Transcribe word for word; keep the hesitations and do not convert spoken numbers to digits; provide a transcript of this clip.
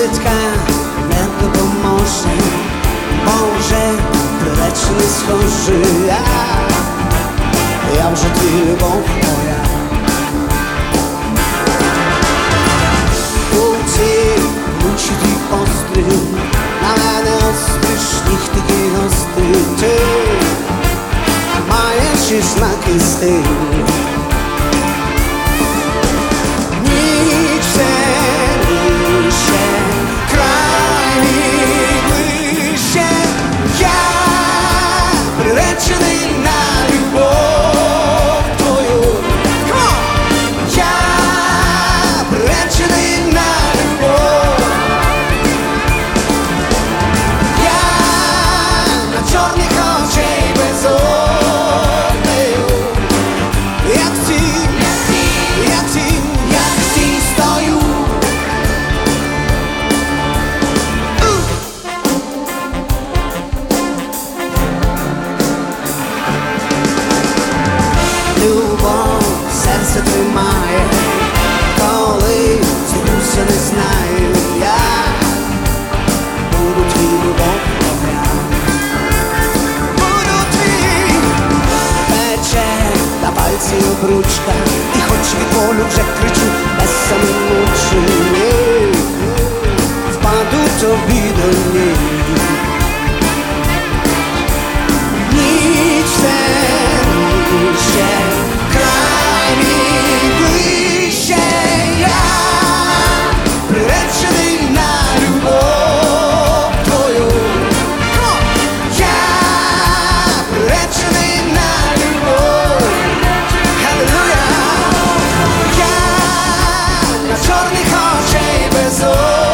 швидка не допоможе, бо вже приречений схожий. Я, я вже твій любов моя. У цій лучі твій острів, на мене острішніх такий гострий. Ти маєш і знаки стиль. Ніч темніше, край мій ближче. Я приречений на любов твою. Я приречений на любов. Я на чорних очей безоднею, як тінь, як тінь, як тінь стою. Любов серце тримає, коли згуся не знаю. Я буду твій любов моя. Буду твій. Пече на пальці обручка, і хоч від болю вже кричу без самомучення, впаду тобі до ніг. Ніч темніше, край мій ближче. Я приречений на любов твою. Я приречений на любов. Халилуя. Я на чорних очей безоднею.